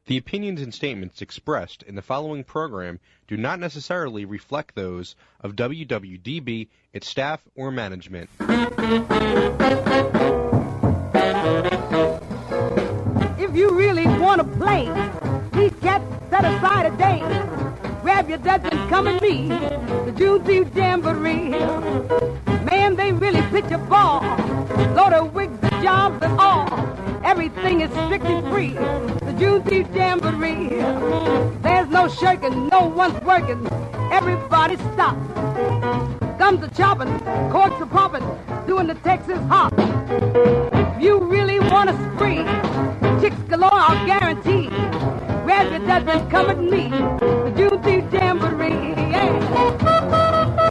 The opinions and statements expressed in the following program do not necessarily reflect those of WWDB, its staff, or management. If you really want to play, these cats set aside a day. Grab your Dutch and come and meet the Juneteenth Jamboree. Man, they really pitch a ball. Load of wigs, the jobs and all. Everything is strictly free. The Juneteenth Jamboree. There's no shirking, no one's working. Everybody stop. Gums are chopping, corks are popping, doing the Texas hop. If you really want to spree, chicks galore, I'll guarantee. Grab your Dutch and come at me. The Juneteenth Jamboree. Yeah.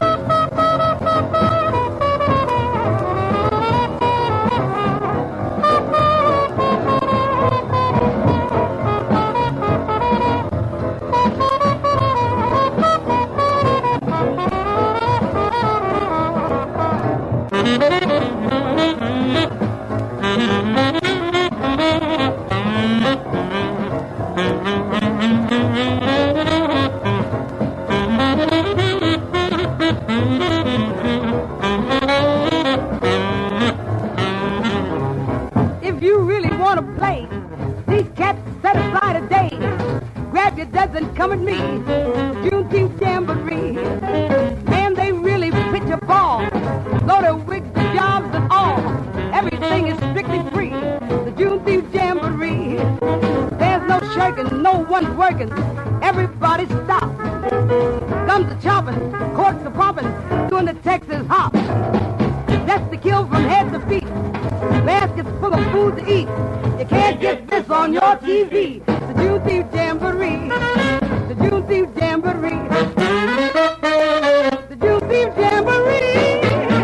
If you really want to play, these cats set aside a day. Grab your Dutch and come at me. The Juneteenth Jamboree. Man, they really pitch a ball. Load of wigs, the jobs and all. Everything is strictly free. The Juneteenth Jamboree. There's no shirking, no one's working. Everybody stop. Gums are chopping, corks are popping, doing the Texas hop. That's the kill from head to feet. Baskets full of food to eat. You can't get this on your TV. The Juneteenth Jamboree. The Juneteenth Jamboree. The Juneteenth Jamboree.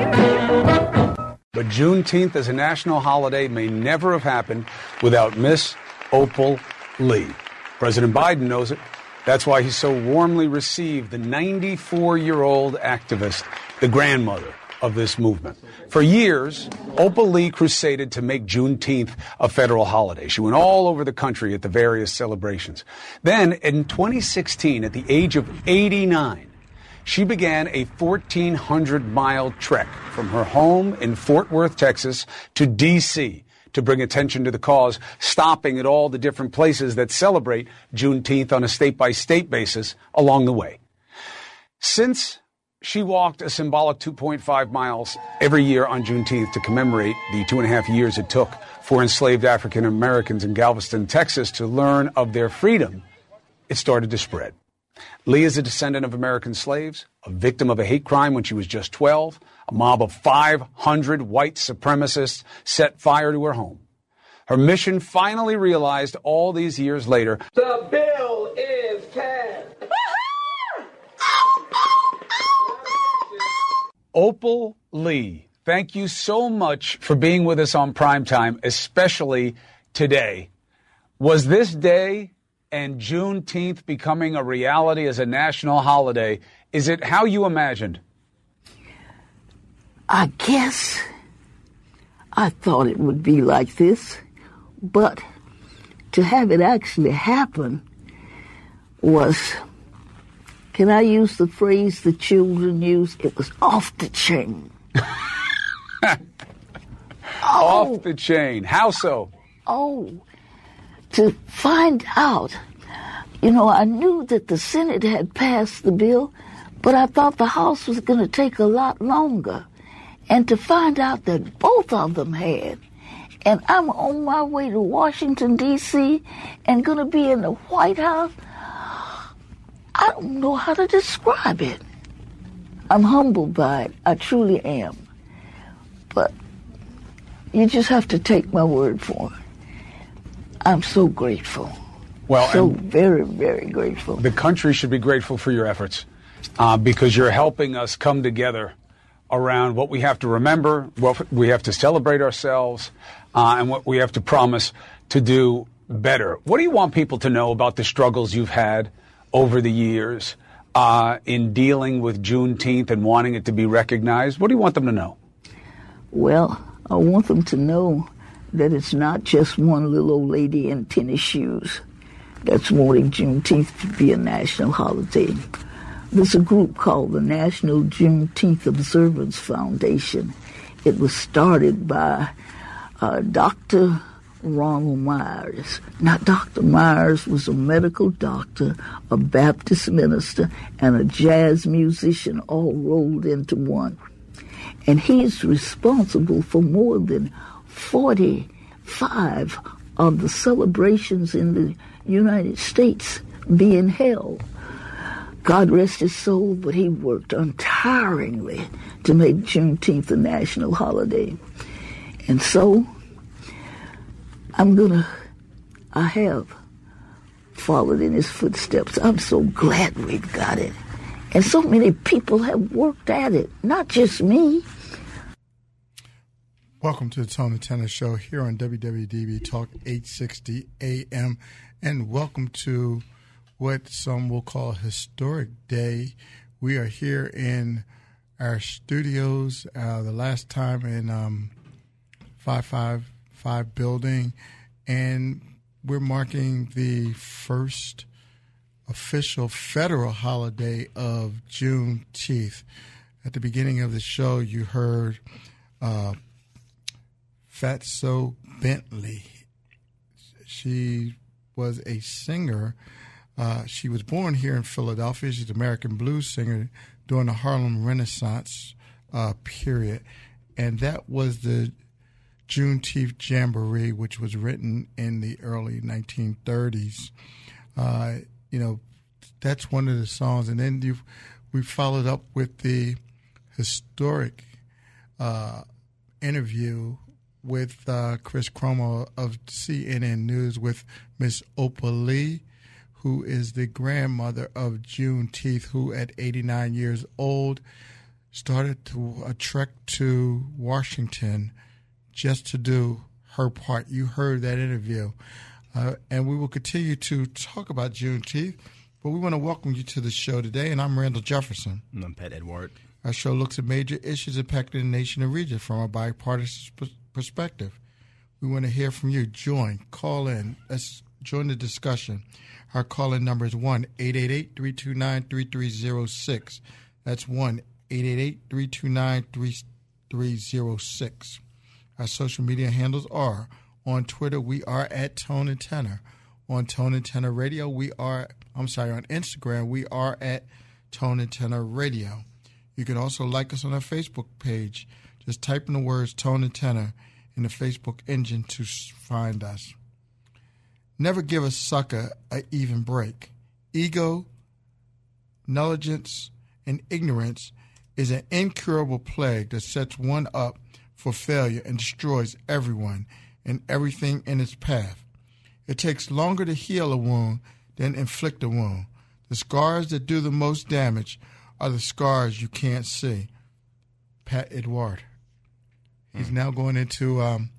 But Juneteenth as a national holiday may never have happened without Miss Opal Lee. President Biden knows it. That's why he so warmly received the 94-year-old activist, the grandmother of this movement. For years, Opal Lee crusaded to make Juneteenth a federal holiday. She went all over the country at the various celebrations. Then, in 2016, at the age of 89, she began a 1,400-mile trek from her home in Fort Worth, Texas, to D.C., to bring attention to the cause, stopping at all the different places that celebrate Juneteenth on a state-by-state basis along the way. Since she walked a symbolic 2.5 miles every year on Juneteenth to commemorate the 2.5 years it took for enslaved African Americans in Galveston, Texas, to learn of their freedom, it started to spread. Lee is a descendant of American slaves, a victim of a hate crime when she was just 12. A mob of 500 white supremacists set fire to her home. Her mission finally realized all these years later. The bill is passed. Opal Lee, thank you so much for being with us on Primetime, especially today. Was this day and Juneteenth becoming a reality as a national holiday, is it how you imagined? I guess I thought it would be like this, but to have it actually happen was, can I use the phrase the children use? It was off the chain. Off the chain. How so? To find out, I knew that the Senate had passed the bill, but I thought the House was going to take a lot longer. And to find out that both of them had, and I'm on my way to Washington, D.C., and going to be in the White House, I don't know how to describe it. I'm humbled by it. I truly am. But you just have to take my word for it. I'm so grateful. Well, so very, very grateful. The country should be grateful for your efforts because you're helping us come together around what we have to remember, what we have to celebrate ourselves, and what we have to promise to do better. What do you want people to know about the struggles you've had over the years in dealing with Juneteenth and wanting it to be recognized? What do you want them to know? Well, I want them to know that it's not just one little old lady in tennis shoes. that's wanting Juneteenth to be a national holiday. There's a group called the National Juneteenth Observance Foundation. It was started by Dr. Ronald Myers. Now, Dr. Myers was a medical doctor, a Baptist minister, and a jazz musician all rolled into one. And he's responsible for more than 45 of the celebrations in the United States being held. God rest his soul, but he worked untiringly to make Juneteenth a national holiday. And so, I have followed in his footsteps. I'm so glad we've got it. And so many people have worked at it, not just me. Welcome to the Tone and Tenor Show here on WWDB Talk 860 AM. And welcome to what some will call a historic day. We are here in our studios, the last time in 555 building, and we're marking the first official federal holiday of Juneteenth. At the beginning of the show, you heard Fatso Bentley. She was a singer. She was born here in Philadelphia. She's an American blues singer during the Harlem Renaissance period. And that was the Juneteenth Jamboree, which was written in the early 1930s. That's one of the songs. And then we followed up with the historic interview with Chris Cuomo of CNN News with Miss Opal Lee, who is the grandmother of Juneteenth, who at 89 years old started a trek to Washington just to do her part. You heard that interview. And we will continue to talk about Juneteenth, but we want to welcome you to the show today, and I'm Randall Jefferson. And I'm Pat Edward. Our show looks at major issues impacting the nation and region from a bipartisan perspective. We want to hear from you. Call in. Let's join the discussion. Our call-in number is 1-888-329-3306. That's 1-888-329-3306. Our social media handles are on Twitter, we are at Tone and Tenor. On Tone and Tenor Radio, on Instagram, we are at Tone and Tenor Radio. You can also like us on our Facebook page. Just type in the words Tone and Tenor in the Facebook engine to find us. Never give a sucker an even break. Ego, negligence, and ignorance is an incurable plague that sets one up for failure and destroys everyone and everything in its path. It takes longer to heal a wound than inflict a wound. The scars that do the most damage are the scars you can't see. Pat Edward. He's now going into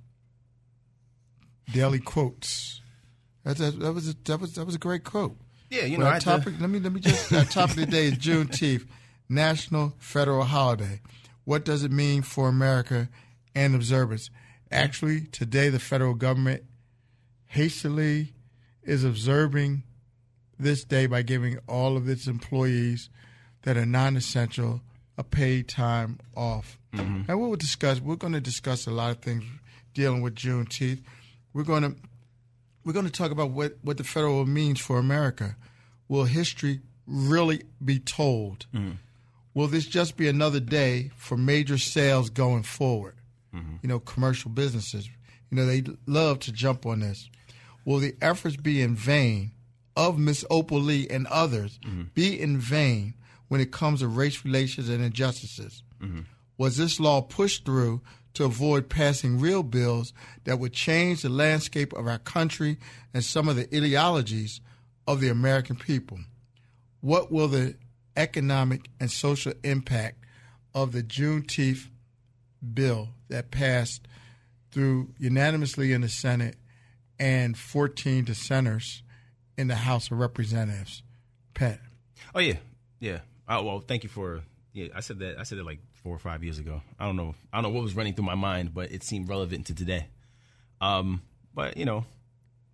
daily quotes. That was a great quote. Yeah, our topic. Let me just. Our topic today is Juneteenth, National Federal Holiday. What does it mean for America and observance? Actually, today the federal government hastily is observing this day by giving all of its employees that are non-essential a paid time off. Mm-hmm. And we're going to discuss a lot of things dealing with Juneteenth. We're going to talk about what the federal means for America. Will history really be told? Mm-hmm. Will this just be another day for major sales going forward? Mm-hmm. Commercial businesses, they love to jump on this. Will the efforts be in vain of Miss Opal Lee and others be in vain when it comes to race relations and injustices? Mm-hmm. Was this law pushed through to avoid passing real bills that would change the landscape of our country and some of the ideologies of the American people? What will the economic and social impact of the Juneteenth bill that passed through unanimously in the Senate and 14 dissenters in the House of Representatives? Pat. Oh, yeah. Yeah. Well, thank you for I said it like 4 or 5 years ago. I don't know what was running through my mind, but it seemed relevant to today. But, I'm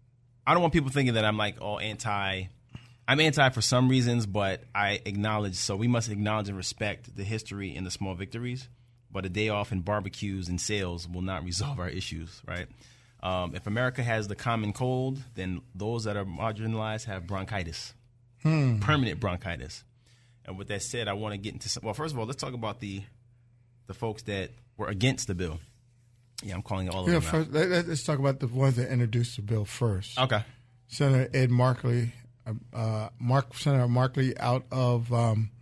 I don't want people thinking that I'm like all anti. I'm anti for some reasons, but I acknowledge. So we must acknowledge and respect the history and the small victories. But a day off and barbecues and sales will not resolve our issues, right? If America has the common cold, then those that are marginalized have bronchitis, permanent bronchitis. And with that said, I want to get into some. Well, first of all, let's talk about the folks that were against the bill. Yeah, I'm calling all of them first, let's talk about the ones that introduced the bill first. Okay. Senator Ed Markley, Senator Markley out of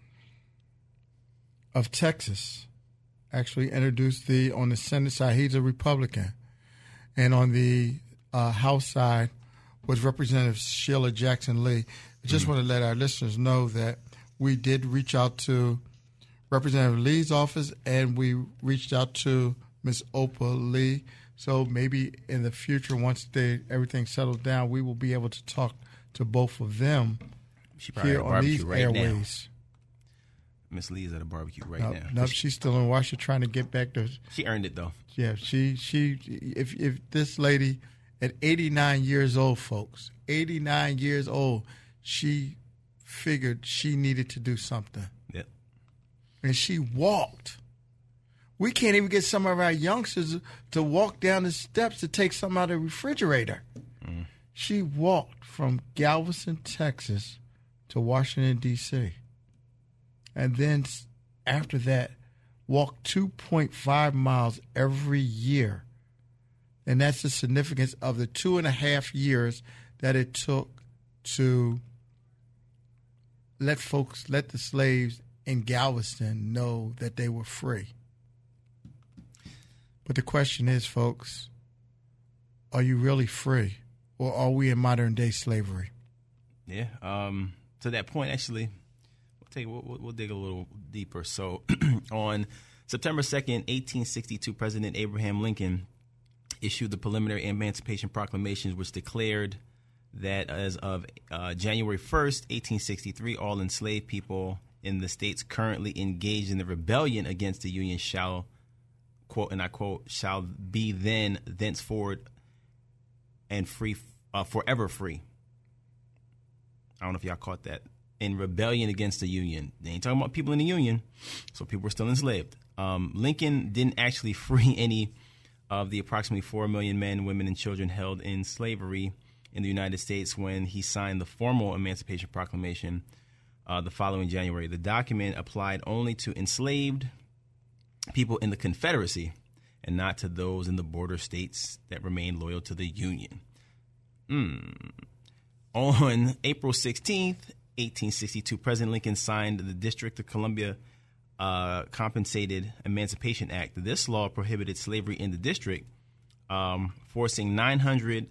Texas, actually introduced on the Senate side. He's a Republican, and on the House side was Representative Sheila Jackson Lee. I just want to let our listeners know that we did reach out to Representative Lee's office, and we reached out to Ms. Opal Lee. So maybe in the future, once everything settles down, we will be able to talk to both of them here on these airways. Miss Lee is at a barbecue now. No, she's still in Washington trying to get back to. She earned it though. Yeah, if this lady at 89 years old, folks, 89 years old, she figured she needed to do something. Yep. And she walked. We can't even get some of our youngsters to walk down the steps to take something out of the refrigerator. She walked from Galveston, Texas to Washington, D.C. And then after that, walked 2.5 miles every year. And that's the significance of the 2.5 years that it took to let the slaves in Galveston know that they were free. But the question is, folks, are you really free, or are we in modern day slavery? Yeah. To that point, actually, we'll dig a little deeper. So, on September 2nd, 1862, President Abraham Lincoln issued the preliminary Emancipation Proclamation, which declared that as of January 1st, 1863, all enslaved people in the states currently engaged in the rebellion against the Union shall, quote, and I quote, shall be thenceforward and free, forever free. I don't know if y'all caught that. In rebellion against the Union. They ain't talking about people in the Union, so people were still enslaved. Lincoln didn't actually free any of the approximately 4 million men, women, and children held in slavery in the United States when he signed the formal Emancipation Proclamation the following January. The document applied only to enslaved people in the Confederacy and not to those in the border states that remained loyal to the Union. On April 16th, 1862, President Lincoln signed the District of Columbia Compensated Emancipation Act. This law prohibited slavery in the district, forcing 900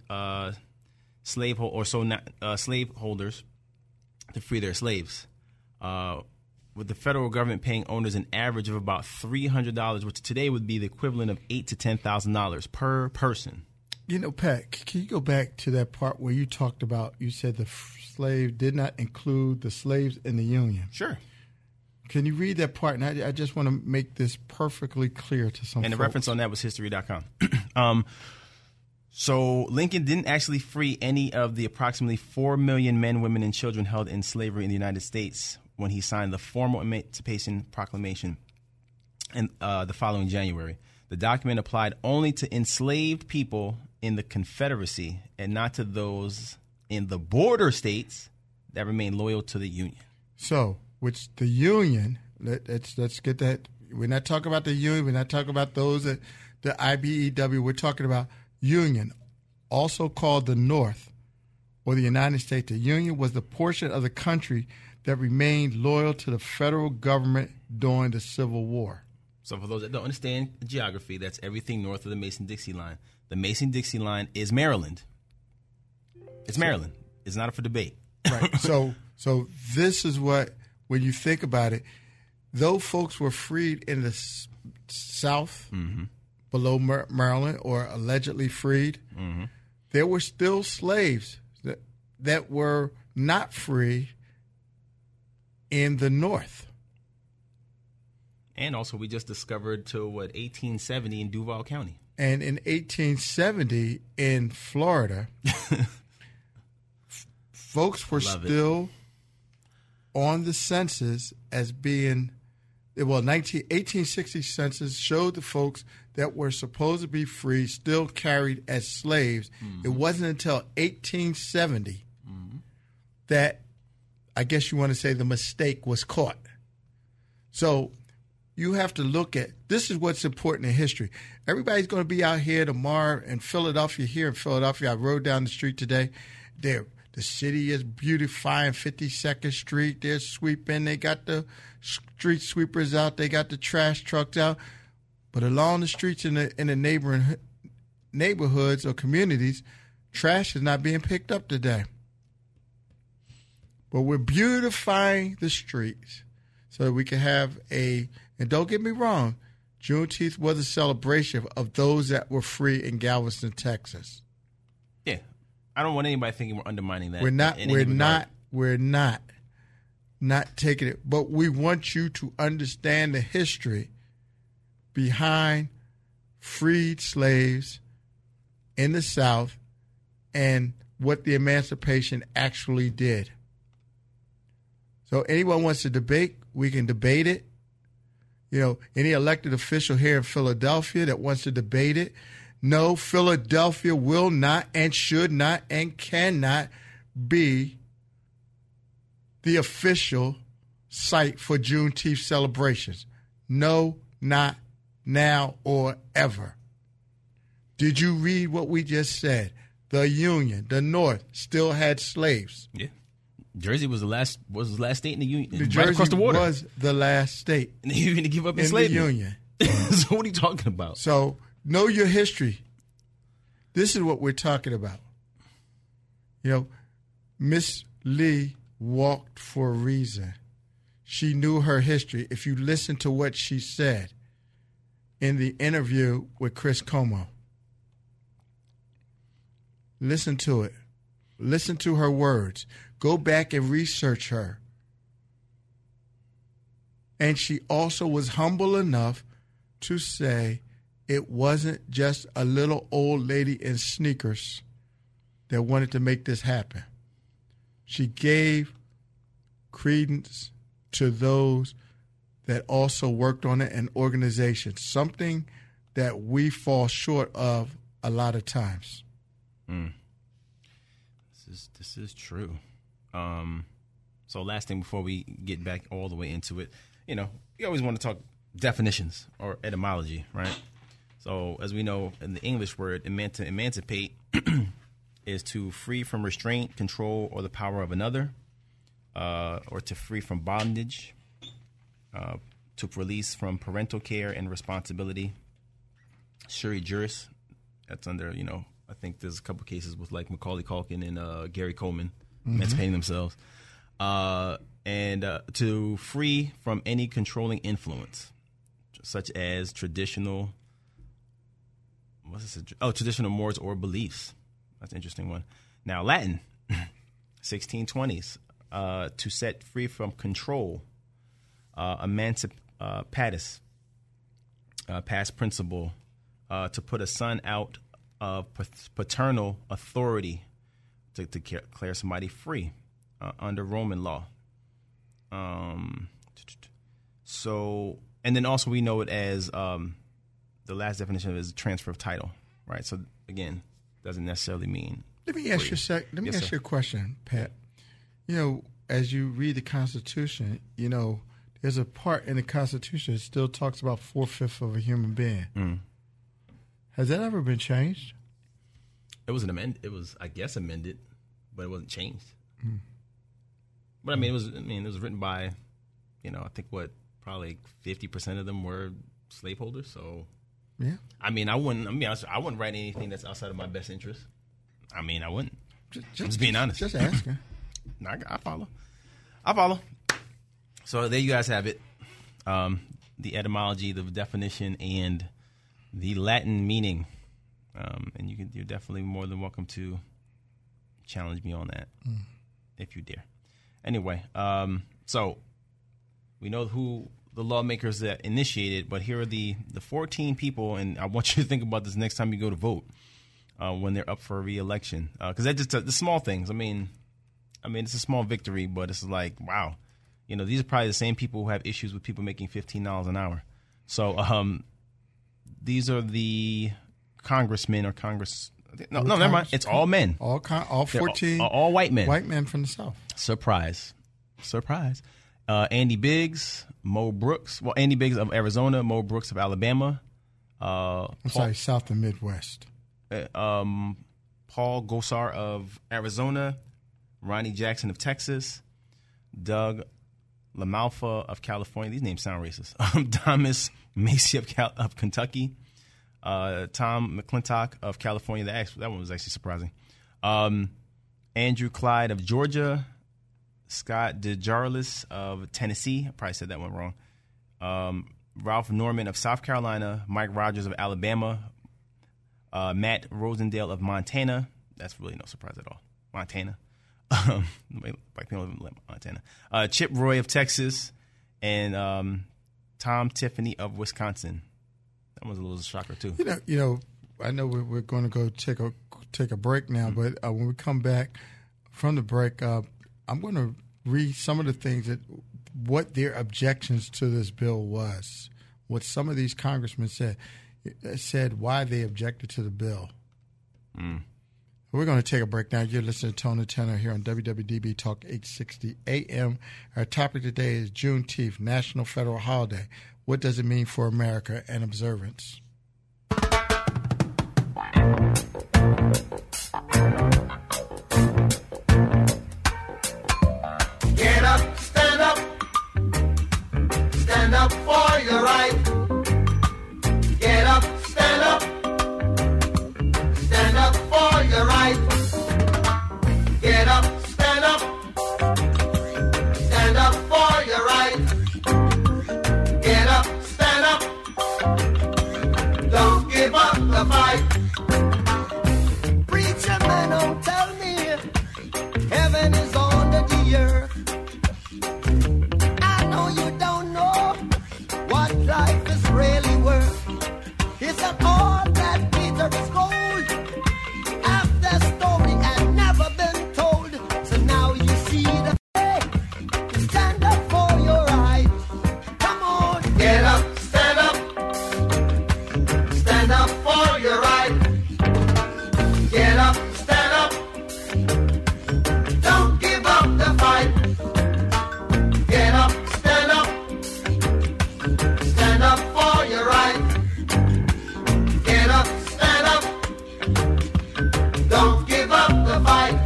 slaveholders to free their slaves, with the federal government paying owners an average of about $300, which today would be the equivalent of $8,000 to $10,000 per person. You know, Pat, can you go back to that part where you talked about, you said the slave did not include the slaves in the Union? Sure. Can you read that part? And I just want to make this perfectly clear to some And the folks. reference on that was history.com. So Lincoln didn't actually free any of the approximately 4 million men, women, and children held in slavery in the United States when he signed the formal Emancipation Proclamation in the following January. The document applied only to enslaved people in the Confederacy and not to those in the border states that remain loyal to the Union. So, which the Union, let's get that. We're not talking about the Union. We're not talking about those that the IBEW. We're talking about Union, also called the North or the United States. The Union was the portion of the country that remained loyal to the federal government during the Civil War. So for those that don't understand geography, that's everything north of the Mason-Dixie line. The Mason-Dixie line is Maryland. It's Maryland. It's not up for debate. Right. So this is what, when you think about it, though folks were freed in the South, below Maryland, or allegedly freed, there were still slaves that were not free in the North. And also, we just discovered to 1870 in Duval County. And in 1870 in Florida, folks were still on the census as being, 1860 census showed the folks that were supposed to be free still carried as slaves. It wasn't until 1870 that, I guess you want to say, the mistake was caught. So you have to look at, this is what's important in history. Everybody's going to be out here tomorrow in Philadelphia. Here in Philadelphia, I rode down the street today. The city is beautifying 52nd Street. They're sweeping. They got the street sweepers out. They got the trash trucks out. But along the streets in the neighboring neighborhoods or communities, trash is not being picked up today. But we're beautifying the streets so that we can have and don't get me wrong, Juneteenth was a celebration of those that were free in Galveston, Texas. Yeah. I don't want anybody thinking we're undermining that. We're not taking it. But we want you to understand the history behind freed slaves in the South and what the emancipation actually did. So anyone wants to debate, we can debate it. Any elected official here in Philadelphia that wants to debate it, no, Philadelphia will not and should not and cannot be the official site for Juneteenth celebrations. No, not now or ever. Did you read what we just said? The Union, the North, still had slaves. Yeah. Jersey was the last state in the Union. New right Jersey across the water. Was the last state. And they even give up in enslavement. The Union. So what are you talking about? So know your history. This is what we're talking about. Miss Lee walked for a reason. She knew her history. If you listen to what she said in the interview with Chris Como, listen to it. Listen to her words. Go back and research her. And she also was humble enough to say it wasn't just a little old lady in sneakers that wanted to make this happen. She gave credence to those that also worked on it and organizations, something that we fall short of a lot of times. This is true. So last thing before we get back all the way into it, we always want to talk definitions or etymology, right? So as we know, in the English word, emancipate is to free from restraint, control, or the power of another, or to free from bondage, to release from parental care and responsibility. Sui juris, that's under, I think there's a couple cases with like Macaulay Culkin and Gary Coleman emancipating themselves. And to free from any controlling influence, such as traditional mores or beliefs. That's an interesting one. Now, Latin, 1620s, to set free from control, emancipatus, past principle, to put a son out of paternal authority, to declare somebody free under Roman law. So, and then also we know it as the last definition of it is transfer of title, right? So again, doesn't necessarily mean. Let me ask you a question, Pat. As you read the Constitution, there's a part in the Constitution that still talks about 4/5 of a human being. Has that ever been changed? It was It was, I guess, amended, but it wasn't changed. But it was written by, I think probably 50% of them were slaveholders. So, yeah. I wouldn't write anything that's outside of my best interest. I wouldn't. Just being honest. Just asking. No, I follow. So there you guys have it. The etymology, the definition, and the Latin meaning. And you're definitely more than welcome to challenge me on that if you dare. Anyway, so we know who the lawmakers that initiated, but here are the 14 people, and I want you to think about this next time you go to vote when they're up for re-election. Because that's just the small things. I mean, it's a small victory, but it's like, wow. These are probably the same people who have issues with people making $15 an hour. So these are the congressmen or Congress. No, never mind. It's all men. All 14. All white men. White men from the South. Surprise. Andy Biggs, Mo Brooks. Well, Andy Biggs of Arizona, Mo Brooks of Alabama. South and Midwest. Paul Gosar of Arizona, Ronnie Jackson of Texas, Doug LaMalfa of California. These names sound racist. Thomas Macy of Kentucky, Tom McClintock of California. That one was actually surprising. Andrew Clyde of Georgia, Scott DeJarlis of Tennessee. I probably said that one wrong. Ralph Norman of South Carolina, Mike Rogers of Alabama, Matt Rosendale of Montana. That's really no surprise at all. Montana. Black people live in Montana. Chip Roy of Texas, and Tom Tiffany of Wisconsin. That was a little shocker too. I know we're going to go take a break now, but when we come back from the break, I'm going to read some of the things what their objections to this bill was. What some of these congressmen said why they objected to the bill. We're going to take a break now. You're listening to Tony Tanner here on WWDB Talk 860 AM. Our topic today is Juneteenth, National Federal Holiday. What does it mean for America and observance? Get up, stand up. Stand up for your right. Get up, stand up. Stand up for your right. Get up, stand up. Stand up for your right. Get up, stand up. Don't give up the fight. Preacher man, don't tell me heaven is under the earth. I know you don't know what life is really worth. Isn't all that glitter is gold? After story had never been told. So now you see the way. Stand up for your right. Come on, get up, stand up. Stand up for your right. Get up, stand up. Don't give up the fight. Get up, stand up. Stand up for your right. Get up, stand up. Don't give up the fight.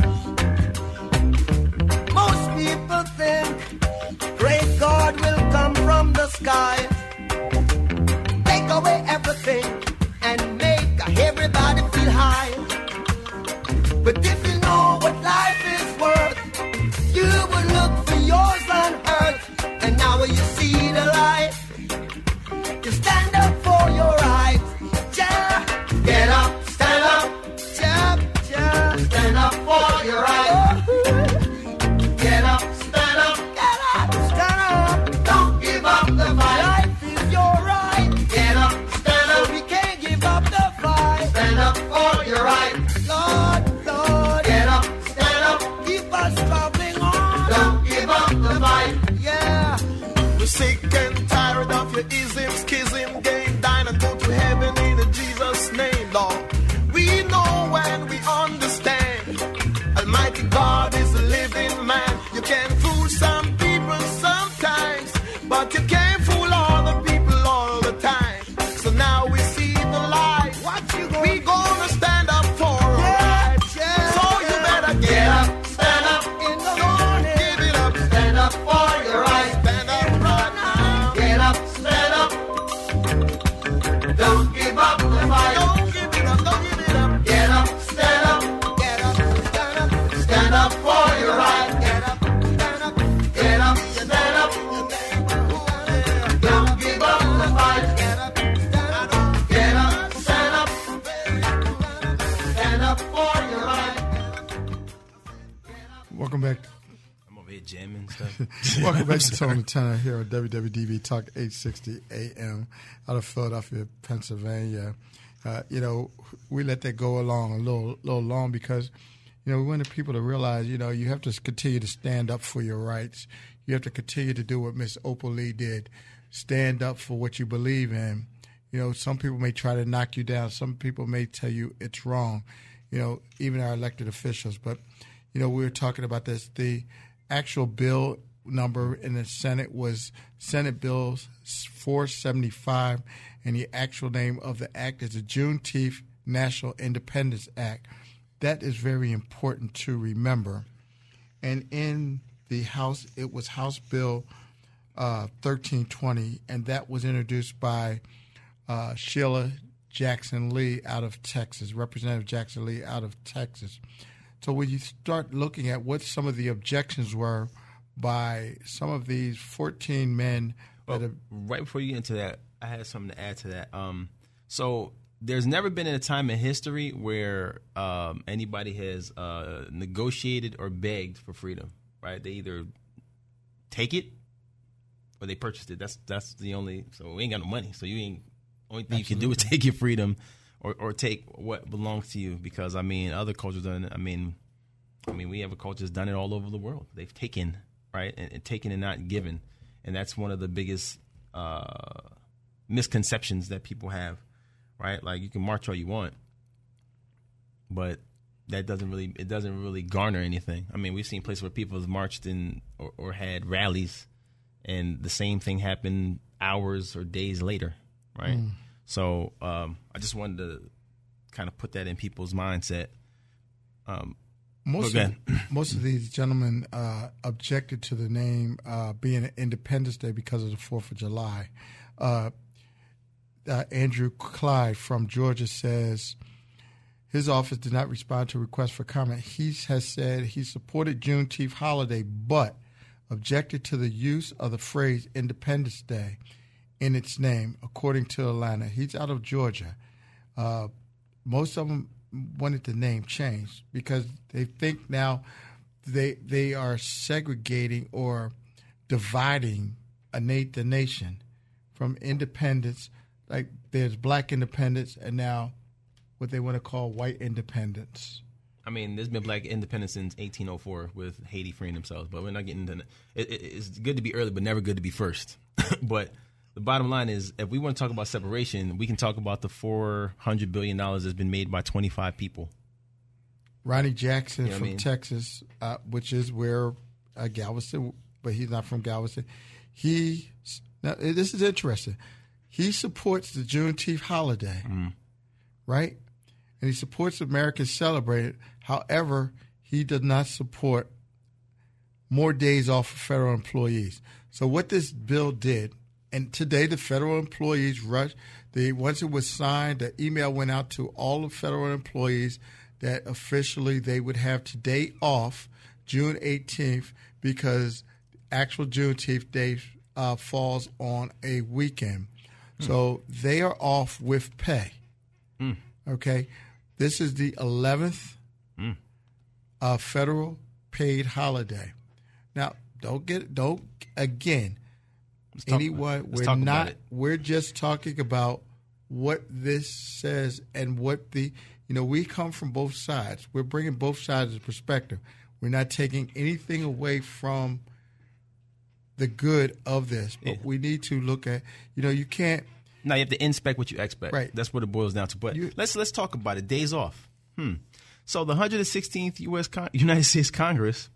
Most people think great God will come from the sky, take away everything and make everybody feel high. But if you know what life is worth, you will look for yours on earth. And now you see the light. You stand up for your rights. Yeah. Get up, stand up. Yeah, yeah. Stand up for your rights. Get up, stand up. Get up, stand up. Don't give up the fight. Life is your right. Get up, stand up. So we can't give up the fight. Stand up for your right. Lord, Lord. Get up, stand up. Keep us traveling on. Don't give up the fight. Yeah. We're sick and tired of your ism, schism, game, dine and go to heaven in Jesus' name, Lord. We know and we understand. Almighty God is a living man. You can fool some people sometimes, but you can't fool all the people all the time. So now we see the light. We gonna stand up for our rights. yeah. So you better Get up, stand up. in the morning. Give it up. Stand up for your right. Stand up right now. Get up, stand up. Don't give up the fight. Don't give it up. Don't give it up. Get up, stand up. Get up. Stand up. Stand up for your right. Get up. Stand up. Get up, stand up. Don't give up the fight. Get up. Get up, stand up. Stand up for your right. Welcome back. I'm over here jamming stuff. Welcome back to Tony Tanner here on WWDB Talk 860 AM out of Philadelphia, Pennsylvania. We let that go along a little long because, we want people to realize, you have to continue to stand up for your rights. You have to continue to do what Miss Opal Lee did. Stand up for what you believe in. Some people may try to knock you down. Some people may tell you it's wrong, even our elected officials. But, we were talking about this. The actual bill number in the Senate was Senate Bill 475, and the actual name of the act is the Juneteenth National Independence Act. That is very important to remember. And in the House, it was House Bill 1320, and that was introduced by Sheila Jackson Lee out of Texas, Representative Jackson Lee out of Texas. So when you start looking at what some of the objections were by some of these 14 men. Right before you get into that, I had something to add to that. So there's never been a time in history where anybody has negotiated or begged for freedom, right? They either take it or they purchased it. That's the only. So we ain't got no money. So only thing you can do is take your freedom or take what belongs to you. Because other cultures done it. We have a culture that's done it all over the world. They've taken, right, and taken and not given, and that's one of the biggest misconceptions that people have. Right, like you can march all you want, but that doesn't really garner anything. We've seen places where people have marched or had rallies, and the same thing happened hours or days later, right? So I just wanted to kind of put that in people's mindset. Most of these gentlemen objected to the name being Independence Day because of the 4th of July. Andrew Clyde from Georgia says his office did not respond to requests for comment. He has said he supported Juneteenth holiday, but objected to the use of the phrase Independence Day in its name, according to Atlanta. He's out of Georgia. Most of them wanted the name changed because they think now they are segregating or dividing the nation from independence. Like there's black independence and now what they want to call white independence. There's been black independence since 1804 with Haiti freeing themselves, but we're not getting into it. It's good to be early, but never good to be first. But the bottom line is, if we want to talk about separation, we can talk about the $400 billion that's been made by 25 people. Ronnie Jackson from Texas, which is where Galveston, but he's not from Galveston. Now, this is interesting. He supports the Juneteenth holiday, right? And he supports Americans celebrate it. However, he does not support more days off for federal employees. So what this bill did, and today the federal employees rushed. Once it was signed, the email went out to all the federal employees that officially they would have today off, June 18th, because actual Juneteenth Day falls on a weekend. So they are off with pay. Okay, this is the 11th federal paid holiday. Now, we're just talking about what this says and what we come from both sides. We're bringing both sides of perspective. We're not taking anything away from the good of this, but we need to look at, you can't. Now you have to inspect what you expect. Right. That's what it boils down to. But let's talk about it. Days off. So the 116th United States Congress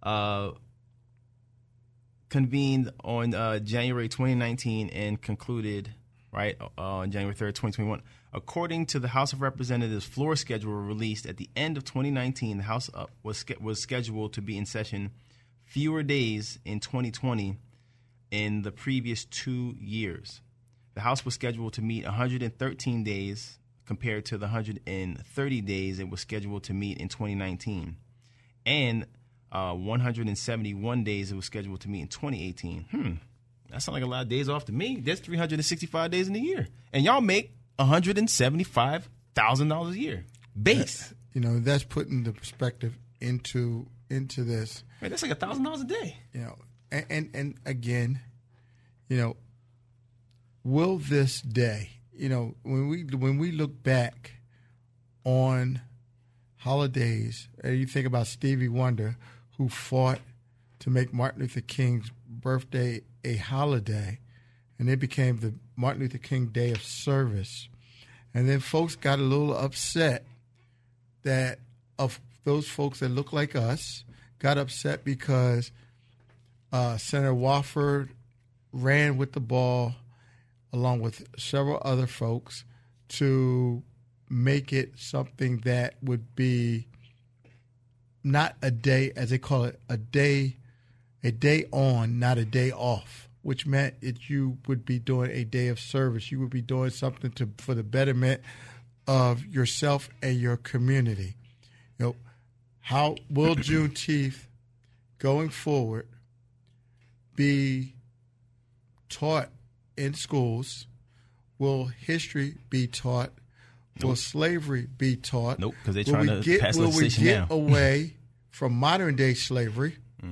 convened on January 2019 and concluded on January 3rd, 2021. According to the House of Representatives floor schedule released at the end of 2019, the House was scheduled to be in session fewer days in 2020 in the previous 2 years. The House was scheduled to meet 113 days compared to the 130 days it was scheduled to meet in 2019, and 171 days it was scheduled to meet in 2018. That sounds like a lot of days off to me. That's 365 days in a year, and y'all make $175,000 a year base. That's putting the perspective into this. Man, that's like $1,000 a day. And again, will this day, when we look back on holidays, and you think about Stevie Wonder, who fought to make Martin Luther King's birthday a holiday, and it became the Martin Luther King Day of Service. And then folks got a little upset that of those folks that look like us got upset because Senator Wofford ran with the ball along with several other folks to make it something that would be not a day, as they call it, a day on, not a day off, which meant that you would be doing a day of service. You would be doing something for the betterment of yourself and your community. You know, how will Juneteenth going forward be taught in schools? Will history be taught? Will slavery be taught? Nope, because they're trying to pass legislation now. Will we get away from modern-day slavery?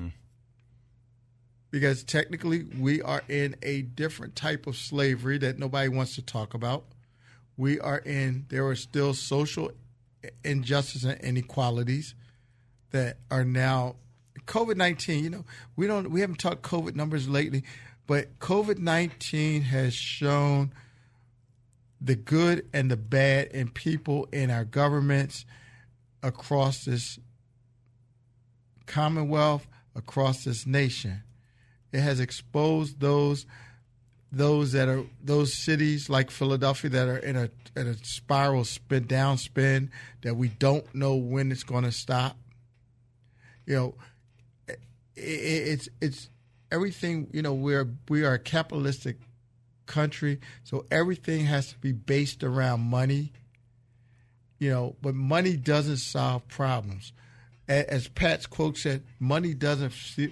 Because technically we are in a different type of slavery that nobody wants to talk about. There are still social injustice and inequalities that are now COVID-19. You know, we haven't talked COVID numbers lately, but COVID-19 has shown the good and the bad in people in our governments across this Commonwealth, across this nation. It has exposed those cities like Philadelphia that are in a spiral downspin that we don't know when it's going to stop. You know, it's everything. You know, we are a capitalistic country, so everything has to be based around money. You know, but money doesn't solve problems. As Pat's quote said, money doesn't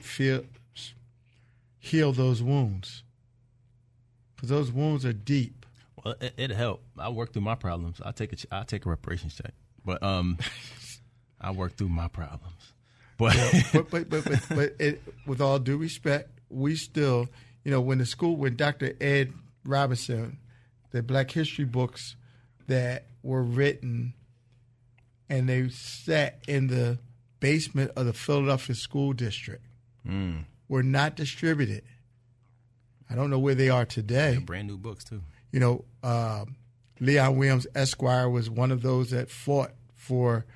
heal those wounds, because those wounds are deep. Well, it'll help. I work through my problems. I'll take a reparations check, but I work through my problems. But with all due respect, we still, you know, when Dr. Ed Robinson, the Black History books that were written and they sat in the basement of the Philadelphia School District were not distributed. I don't know where they are today. They're brand new books too. You know, Leon Williams Esquire was one of those that fought for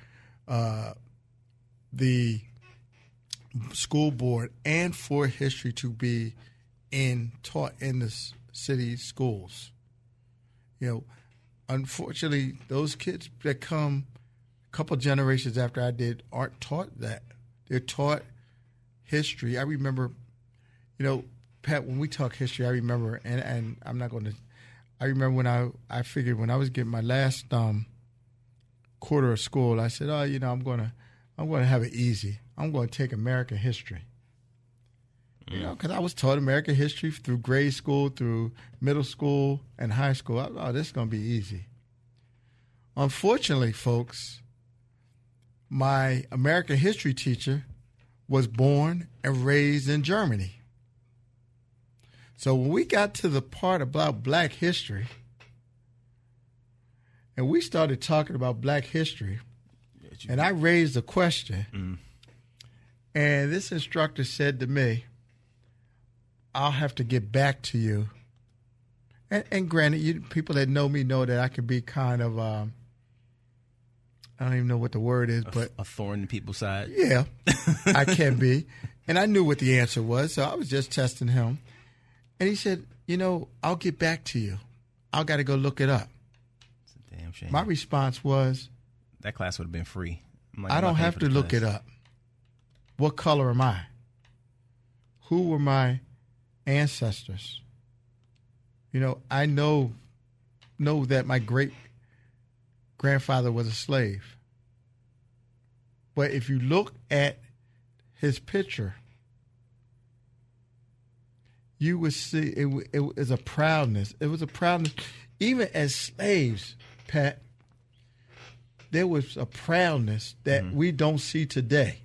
the school board and for history to be taught in the city schools. You know, unfortunately, those kids that come a couple generations after I did aren't taught that. They're taught history. I remember, you know, Pat, when we talk history, I remember, and I'm not going to, I remember when I figured when I was getting my last quarter of school, I said, oh, you know, I'm going to have it easy. I'm going to take American history. You know, because I was taught American history through grade school, through middle school, and high school. Oh, this is going to be easy. Unfortunately, folks, my American history teacher was born and raised in Germany. So when we got to the part about black history, and we started talking about black history, and I raised a question, and this instructor said to me, I'll have to get back to you. And granted, people that know me know that I can be kind of, I don't even know what the word is, but a thorn in people's side. Yeah, I can be. And I knew what the answer was, so I was just testing him. And he said, you know, I'll get back to you. I got to go look it up. It's a damn shame. My response was, that class would have been free. Like, I don't have to look it up. What color am I? Who were my ancestors? You know, I know that my great grandfather was a slave. But if you look at his picture, you would see it was a proudness. It was a proudness. Even as slaves, Pat, there was a proudness that we don't see today.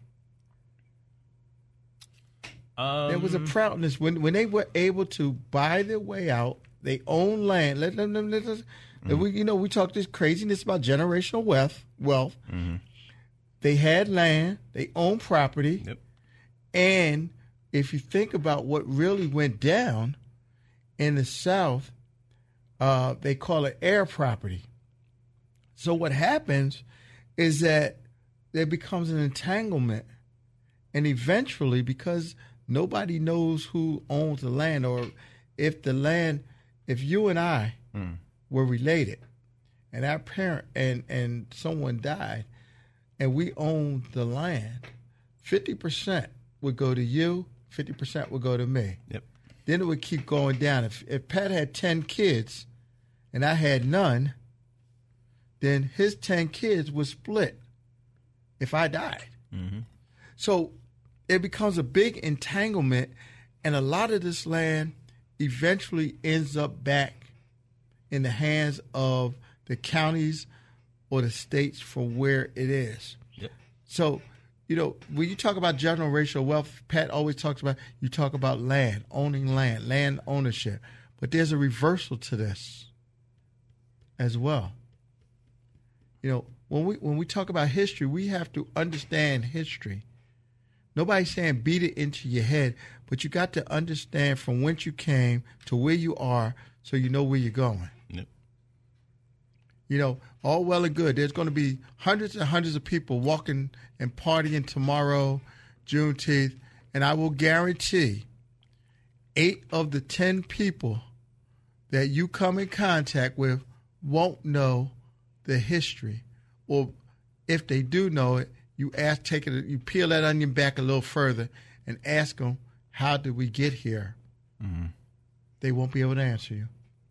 There was a proudness when they were able to buy their way out, they own land. We talk this craziness about generational wealth. they had land, they owned property, Yep. and if you think about what really went down in the South, they call it air property. So what happens is that there becomes an entanglement, and eventually, because nobody knows who owns the land, or if you and I were related, and our parent and someone died, and we owned the land, 50% would go to you, 50% would go to me. Yep. Then it would keep going down. If Pat had 10 kids and I had none, then his 10 kids would split if I died. Mm-hmm. So it becomes a big entanglement, and a lot of this land eventually ends up back in the hands of the counties or the states from where it is. Yep. So, when you talk about generational wealth, Pat always talks about, you talk about land, owning land ownership. But there's a reversal to this as well. When we talk about history, we have to understand history. Nobody's saying beat it into your head, but you got to understand from whence you came to where you are so you know where you're going. Yep. All well and good. There's going to be hundreds and hundreds of people walking and partying tomorrow, Juneteenth, and I will guarantee 8 of the 10 people that you come in contact with won't know the history. Or if they do know it, you peel that onion back a little further and ask them, how did we get here? Mm-hmm. They won't be able to answer you.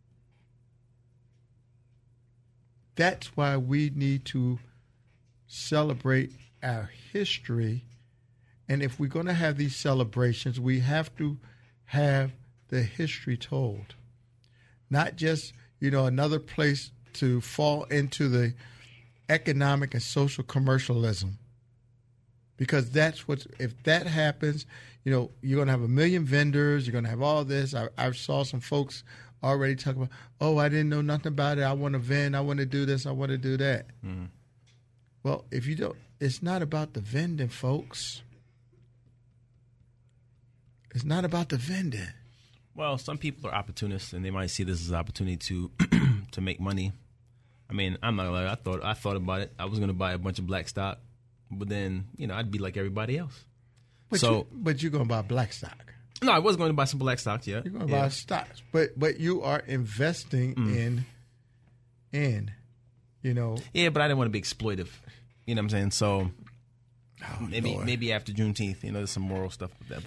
That's why we need to celebrate our history. And if we're going to have these celebrations, we have to have the history told. Not just, another place to fall into the economic and social commercialism. Because if that happens, you're going to have a million vendors, you're going to have all this. I saw some folks already talk about, I didn't know nothing about it. I want to vend. I want to do this. I want to do that. Mm-hmm. Well, if you don't, it's not about the vending, folks. It's not about the vending. Well, some people are opportunists, and they might see this as an opportunity to to make money. I mean, I'm not gonna lie. I thought about it. I was going to buy a bunch of black stock, but then I'd be like everybody else. But you're going to buy black stock. No, I was going to buy some black stocks. Yeah, you're going to buy stocks, but you are investing in. Yeah, but I didn't want to be exploitive. You know what I'm saying? So maybe after Juneteenth, there's some moral stuff with that.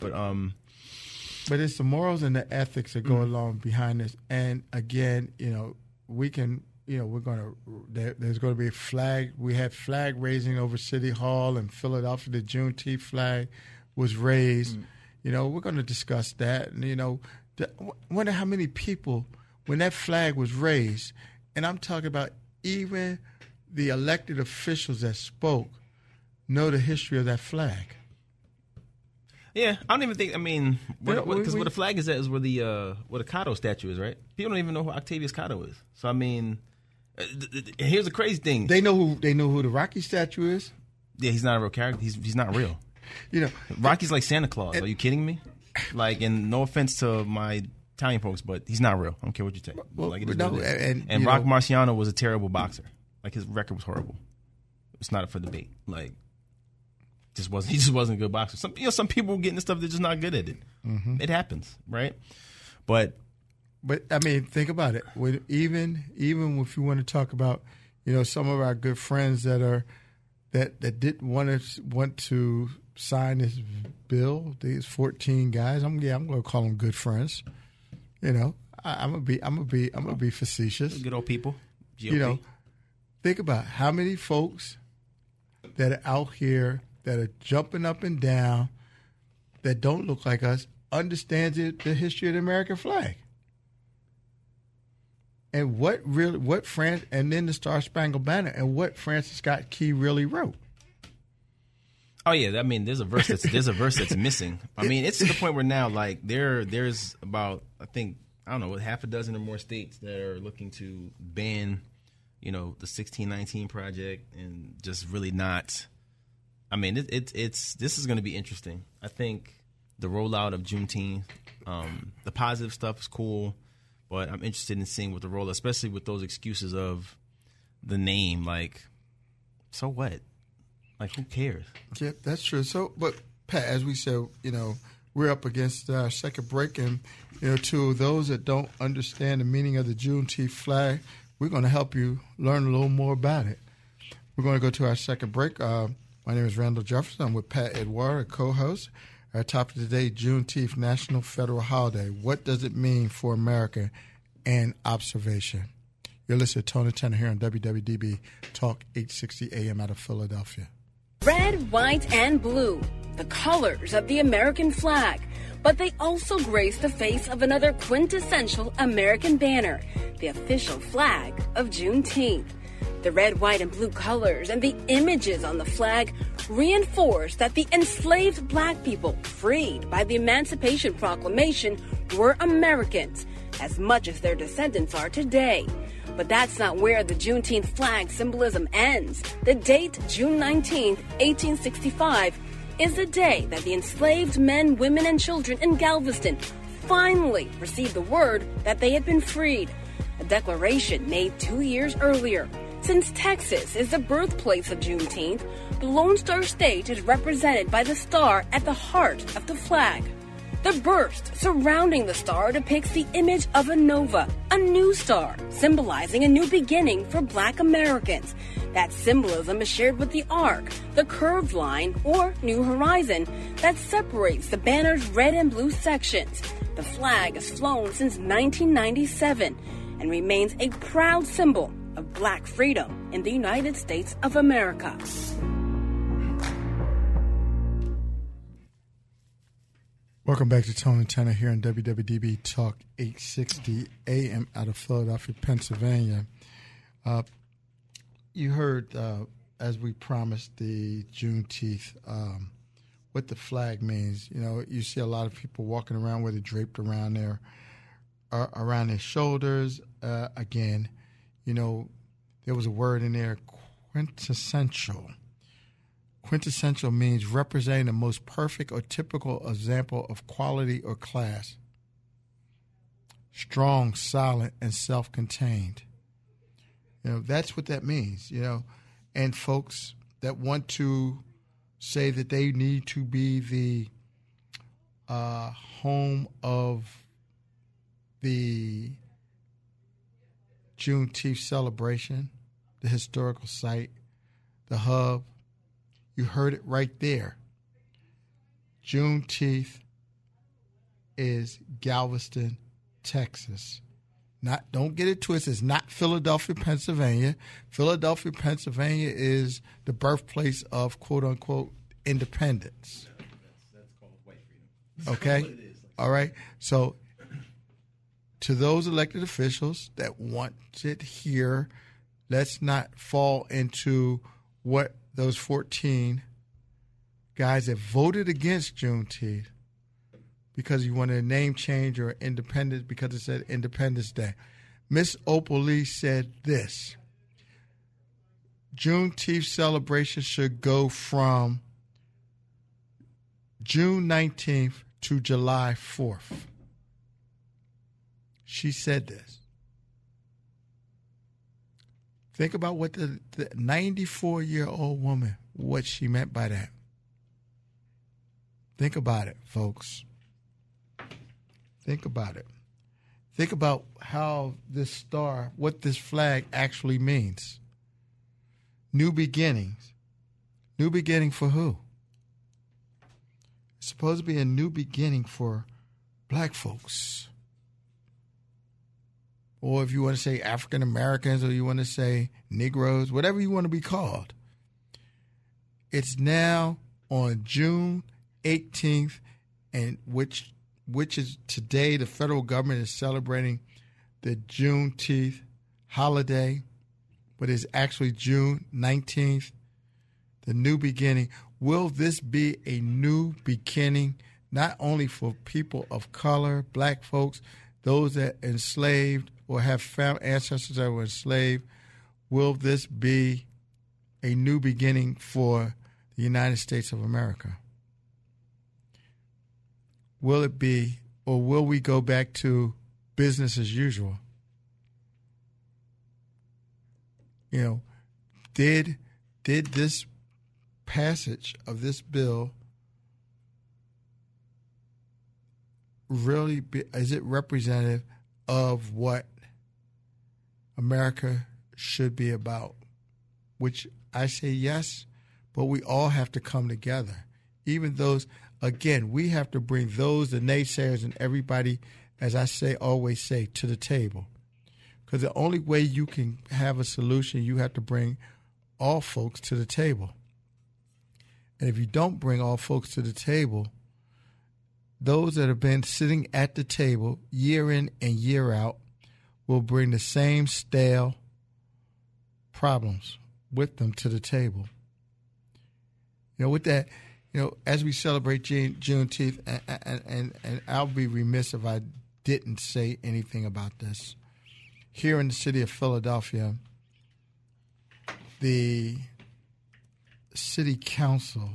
But it's the morals and the ethics that go along behind this. And again, we can. There's going to be a flag. We had flag raising over City Hall in Philadelphia. The Juneteenth flag was raised. We're going to discuss that. And, wonder how many people, when that flag was raised, and I'm talking about even the elected officials that spoke, know the history of that flag. Yeah, I don't even think. I mean, because where the flag is at is where the Cotto statue is, right? People don't even know who Octavius Cotto is. So I mean, here's the crazy thing: they know who the Rocky statue is. Yeah, he's not a real character. He's not real. Rocky's like Santa Claus. Are you kidding me? Like, and no offense to my Italian folks, but he's not real. I don't care what you take. And Rock Marciano was a terrible boxer. Like, his record was horrible. It's not up for debate. Like, he just wasn't a good boxer. Some people get into stuff they're just not good at it. Mm-hmm. It happens, right? But I mean, think about it. Even if you want to talk about, some of our good friends that didn't want to sign this bill, these 14 guys. I'm going to call them good friends. I'm gonna be facetious. Good old people. GOP. Think about how many folks that are out here that are jumping up and down, that don't look like us, understands the history of the American flag. And and then the Star Spangled Banner, and what Francis Scott Key really wrote. Oh yeah, I mean, there's a verse that's missing. I mean, it's to the point where now, like, there's about, I think, I don't know, half a dozen or more states that are looking to ban, the 1619 Project, and just really not I mean, this is going to be interesting. I think the rollout of Juneteenth, the positive stuff is cool, but I'm interested in seeing what the rollout, especially with those excuses of the name. Like, so what? Like, who cares? Yeah, that's true. So, but Pat, as we said, we're up against our second break, and to those that don't understand the meaning of the Juneteenth flag, we're going to help you learn a little more about it. We're going to go to our second break. My name is Randall Jefferson. I'm with Pat Edouard, a co-host. Our topic today, Juneteenth, National Federal Holiday. What does it mean for America and observation? You're listening to Tony Tanner here on WWDB Talk 860 AM out of Philadelphia. Red, white, and blue, the colors of the American flag. But they also grace the face of another quintessential American banner, the official flag of Juneteenth. The red, white, and blue colors and the images on the flag reinforce that the enslaved black people freed by the Emancipation Proclamation were Americans, as much as their descendants are today. But that's not where the Juneteenth flag symbolism ends. The date, June 19, 1865, is the day that the enslaved men, women, and children in Galveston finally received the word that they had been freed, a declaration made 2 years earlier. Since Texas is the birthplace of Juneteenth, the Lone Star State is represented by the star at the heart of the flag. The burst surrounding the star depicts the image of a nova, a new star, symbolizing a new beginning for Black Americans. That symbolism is shared with the arc, the curved line, or new horizon, that separates the banner's red and blue sections. The flag has flown since 1997 and remains a proud symbol of Black freedom in the United States of America. Welcome back to Tony Tanner here on WWDB Talk 860 AM out of Philadelphia, Pennsylvania. You heard, as we promised, the Juneteenth, what the flag means. You see a lot of people walking around with it draped around their shoulders. Again, there was a word in there, quintessential. Quintessential means representing the most perfect or typical example of quality or class. Strong, silent, and self-contained. That's what that means, And folks that want to say that they need to be the home of the Juneteenth celebration, the historical site, the hub, you heard it right there. Juneteenth is Galveston, Texas. Don't get it twisted. It's not Philadelphia, Pennsylvania. Philadelphia, Pennsylvania is the birthplace of quote unquote independence. That's called white freedom. Okay? All right. So to those elected officials that want it here, let's not fall into what those 14 guys that voted against Juneteenth because you wanted a name change or independence because it said Independence Day. Miss Opal Lee said this: Juneteenth celebration should go from June 19th to July 4th. She said this. Think about what the 94-year-old woman, what she meant by that. Think about it, folks. Think about it. Think about how this star, what this flag actually means. New beginnings. New beginning for who? It's supposed to be a new beginning for black folks. Or if you want to say African Americans, or you want to say Negroes, whatever you want to be called. It's now on June 18th, and which is today. The federal government is celebrating the Juneteenth holiday, but it's actually June 19th, the new beginning. Will this be a new beginning, not only for people of color, black folks, those that enslaved or have ancestors that were enslaved? Will this be a new beginning for the United States of America? Will it be, or will we go back to business as usual? You know, did this passage of this bill really is it representative of what America should be about? Which I say yes, but we all have to come together. Even those, again, we have to bring those, the naysayers and everybody, as I say, always say, to the table. Because the only way you can have a solution, you have to bring all folks to the table. And if you don't bring all folks to the table, those that have been sitting at the table year in and year out will bring the same stale problems with them to the table. You know, with that, you know, as we celebrate Juneteenth, and I'll be remiss if I didn't say anything about this. Here in the city of Philadelphia, the city council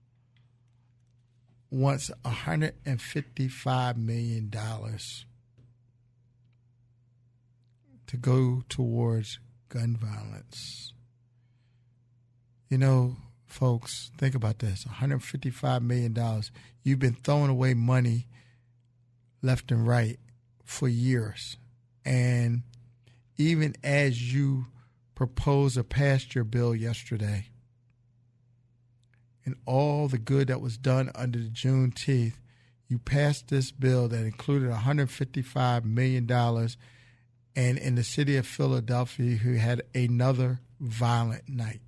wants $155 million to go towards gun violence. You know, folks, think about this. $155 million. You've been throwing away money left and right for years. And even as you proposed or passed your bill yesterday, and all the good that was done under the Juneteenth, you passed this bill that included $155 million, and in the city of Philadelphia, who had another violent night.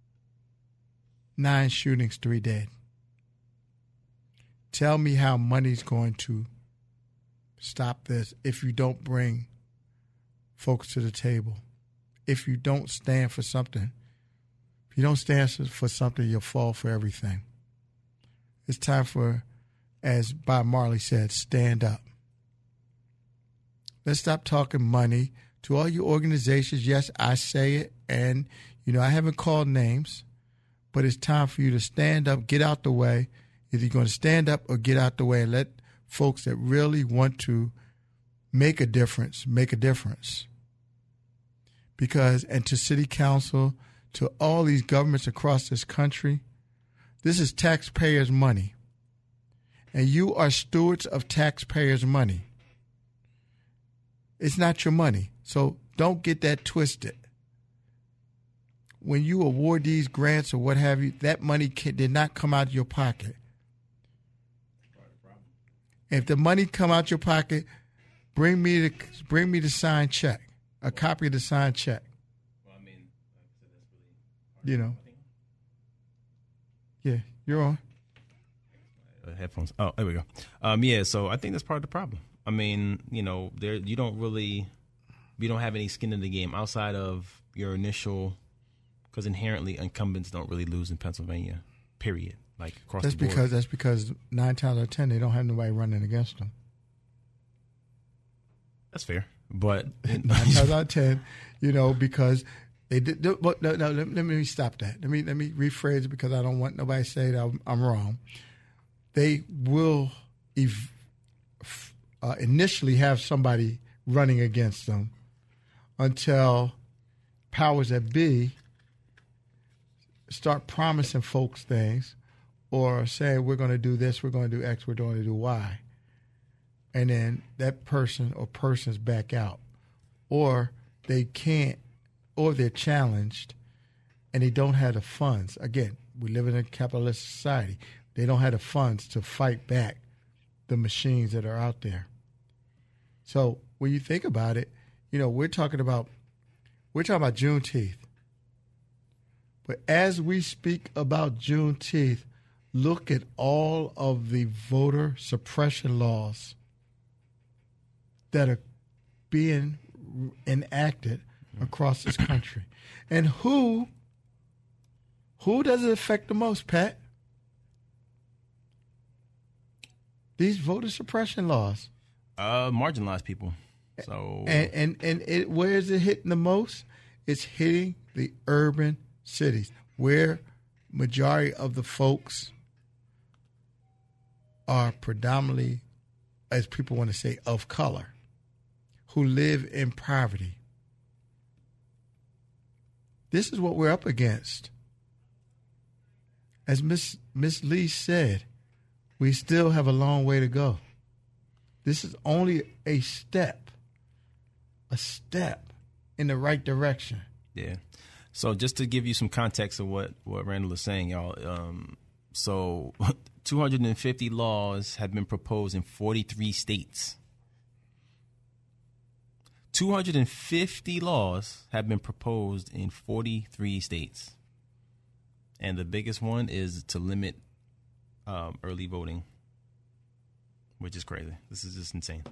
9 shootings, 3 dead. Tell me how money's going to stop this if you don't bring folks to the table. If you don't stand for something. If you don't stand for something, you'll fall for everything. It's time for, as Bob Marley said, stand up. Let's stop talking money. To all you organizations, yes, I say it, and, you know, I haven't called names, but it's time for you to stand up, get out the way. Either you're going to stand up or get out the way and let folks that really want to make a difference, make a difference. Because, and to city council, to all these governments across this country, this is taxpayers' money. And you are stewards of taxpayers' money. It's not your money. So don't get that twisted. When you award these grants or what have you, that money did not come out of your pocket. If the money come out your pocket, bring me the signed check, a copy of the signed check. Well, I mean, that's really, you know. Yeah, you're on. Headphones. Oh, there we go. Yeah, so I think that's part of the problem. I mean, you know, you don't have any skin in the game outside of your initial, because inherently incumbents don't really lose in Pennsylvania, period. Like across the board. That's because 9 times out of 10 they don't have nobody running against them. That's fair, but 9 times out of 10, you know, because they did. No, let me stop that. Let me rephrase it because I don't want nobody to say that I'm wrong. They will initially have somebody running against them until powers that be start promising folks things or saying we're going to do this, we're going to do X, we're going to do Y. And then that person or persons back out. Or they can't, or they're challenged and they don't have the funds. Again, we live in a capitalist society. They don't have the funds to fight back the machines that are out there. So when you think about it, you know, we're talking about Juneteenth. But as we speak about Juneteenth, look at all of the voter suppression laws that are being enacted across this country. And who does it affect the most, Pat? These voter suppression laws. Marginalized people. So and where is it hitting the most? It's hitting the urban cities where majority of the folks are predominantly, as people want to say, of color, who live in poverty. This is what we're up against. As Miss Lee said, we still have a long way to go. This is only a step in the right direction. Yeah. So just to give you some context of what Randall is saying, y'all. So 250 laws have been proposed in 43 states. 250 laws have been proposed in 43 states. And the biggest one is to limit early voting, which is crazy. This is just insane.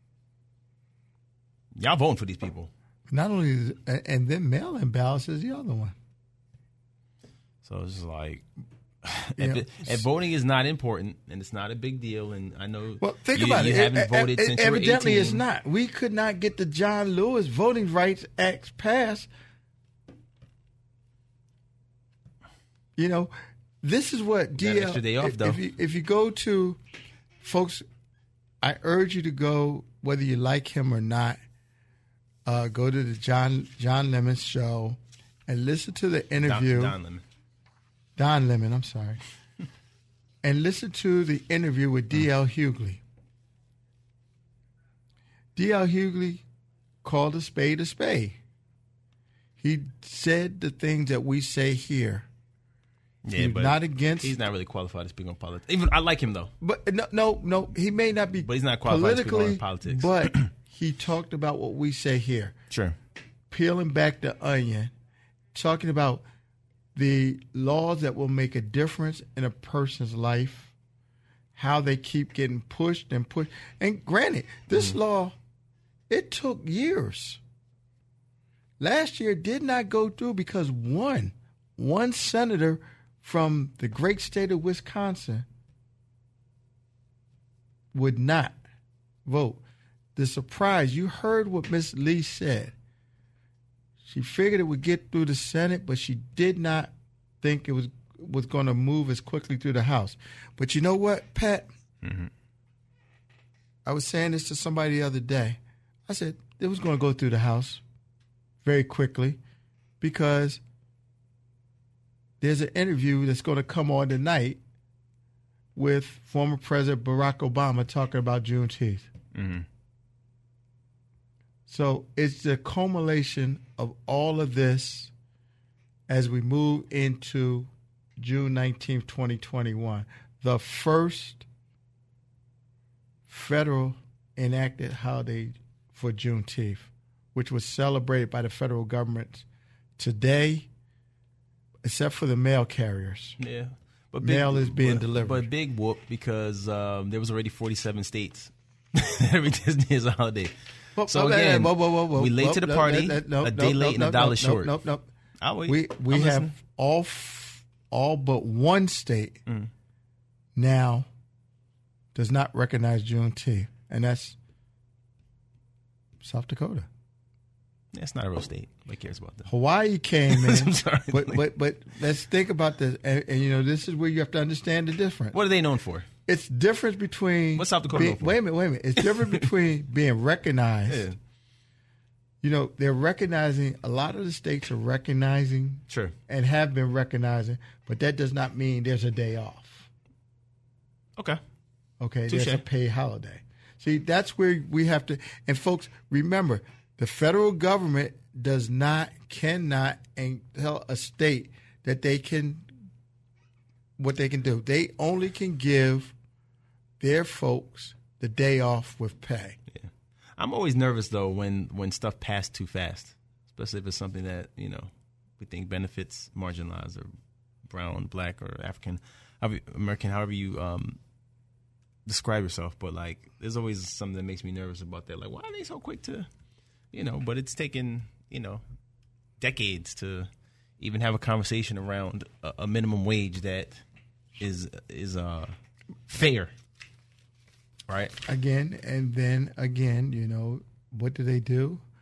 Y'all voting for these people. Not only, and then mail-in ballots is the other one. So it's just like, if voting is not important and it's not a big deal, and I know think about you haven't voted since you were 18. Evidently it's not. We could not get the John Lewis Voting Rights Act passed. You know, this is what DL. Extra day off, though. If you go to, folks, I urge you to go, whether you like him or not. Go to the John Lemon show and listen to the interview. Don Lemon, I'm sorry. And listen to the interview with D.L. Hughley. D.L. Hughley called a spade a spade. He said the things that we say here. Yeah, he's but not against. He's not really qualified to speak on politics. Even I like him though. But no, he may not be. But he's not qualified to speak on politics. But he talked about what we say here. Sure. Peeling back the onion, talking about the laws that will make a difference in a person's life, how they keep getting pushed and pushed. And granted, this law, it took years. Last year did not go through because one senator from the great state of Wisconsin would not vote. The surprise, you heard what Miss Lee said. She figured it would get through the Senate, but she did not think it was going to move as quickly through the House. But you know what, Pat? Mm-hmm. I was saying this to somebody the other day. I said it was going to go through the House very quickly because there's an interview that's going to come on tonight with former President Barack Obama talking about Juneteenth. Mm-hmm. So it's the culmination of all of this as we move into June 19th, 2021, the first federal enacted holiday for Juneteenth, which was celebrated by the federal government today, except for the mail carriers. Yeah. But mail is being delivered. But big whoop because there was already 47 states every Disney is a holiday. So again, we late to the party, a day late and a dollar short. No. We have all but one state now does not recognize Juneteenth, and that's South Dakota. That's not a real state. Nobody cares about that. Hawaii came in. I'm sorry. But let's think about this, and you know this is where you have to understand the difference. What are they known for? It's difference between. What's South Dakota known for? Wait a minute. It's different between being recognized. Yeah. You know, they're recognizing, a lot of the states are recognizing Sure. and have been recognizing, but that does not mean there's a day off. Okay. Okay, Touché. there's a paid holiday. See, that's where we have to, and folks, remember, the federal government cannot tell a state that they can, what they can do. They only can give their folks the day off with pay. Yeah. I'm always nervous though when stuff passed too fast, especially if it's something that we think benefits marginalized or brown, black, or African, American, however you describe yourself. But like, there's always something that makes me nervous about that. Like, why are they so quick to, But it's taken decades to even have a conversation around a minimum wage that is fair. Right. Again, and then again, what do?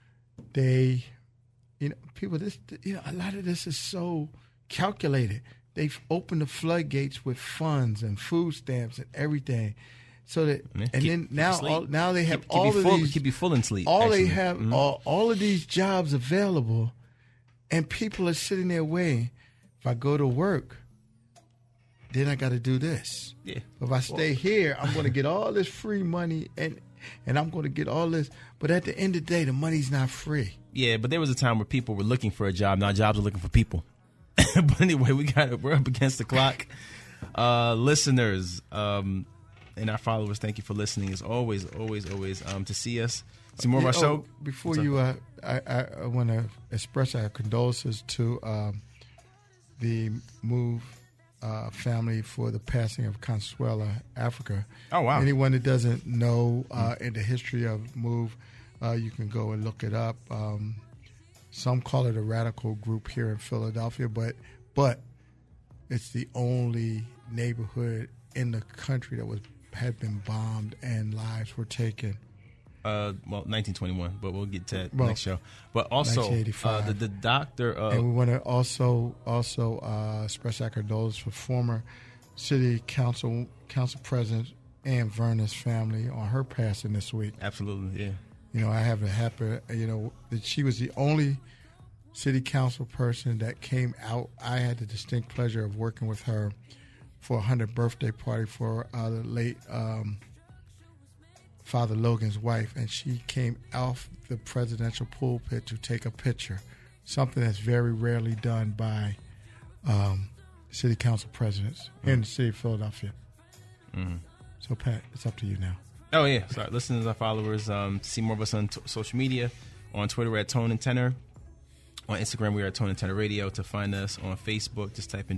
They, people, a lot of this is so calculated. they've opened the floodgates with funds and food stamps and everything. So that now they have all of these. Keep you full in sleep. They have all of these jobs available, and people are sitting there waiting. If I go to work, then I got to do this. Yeah. If I stay here, I'm going to get all this free money, and I'm going to get all this. But at the end of the day, the money's not free. Yeah, but there was a time where people were looking for a job. Now jobs are looking for people. But anyway, we're up against the clock. Listeners, and our followers, thank you for listening. It's always to see us, see more of our show. Before you, I want to express our condolences to the Move family for the passing of Consuela Africa. Oh, wow. Anyone that doesn't know in the history of Move, you can go and look it up. Some call it a radical group here in Philadelphia, but it's the only neighborhood in the country that had been bombed and lives were taken. 1921, but we'll get to that next show. But also, the doctor. And we want to also express our condolences for former City Council President Ann Vernon's family on her passing this week. Absolutely, yeah. You know, I have it happen. You know that she was the only City Council person that came out. I had the distinct pleasure of working with her for a 100th birthday party for the late Father Logan's wife, and she came off the presidential pulpit to take a picture, something that's very rarely done by city council presidents in the city of Philadelphia. Mm-hmm. So, Pat, it's up to you now. Oh, yeah. So, listeners, our followers, see more of us on social media. On Twitter, we're at Tone and Tenor. On Instagram, we are at Tone and Tenor Radio. To find us on Facebook, just type in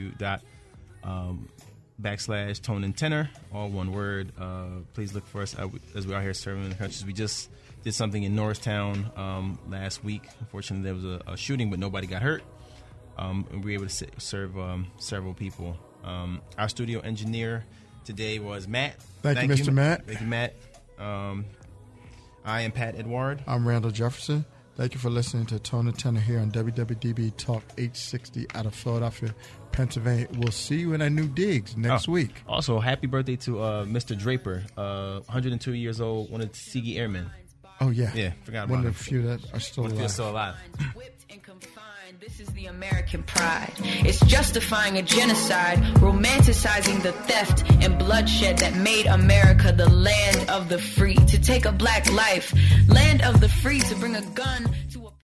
www./Tone and Tenor, all one word. Please look for us as we are here serving in the countries. We just did something in Norristown last week. Unfortunately, there was a shooting, but nobody got hurt. And we were able to serve several people. Our studio engineer today was Matt. Thank you, Mr. Matt. Thank you, Matt. I am Pat Edward. I'm Randall Jefferson. Thank you for listening to Tone and Tenor here on WWDB Talk 860 out of Philadelphia, Pennsylvania. We'll see you in our new digs next week. Also, happy birthday to Mr. Draper, 102 years old, one of the Tuskegee Airmen. Oh, yeah. Yeah, forgot about one him. of the few that are still alive. This is the American pride. It's justifying a genocide, romanticizing the theft and bloodshed that made America the land of the free. To take a black life, land of the free, to bring a gun to a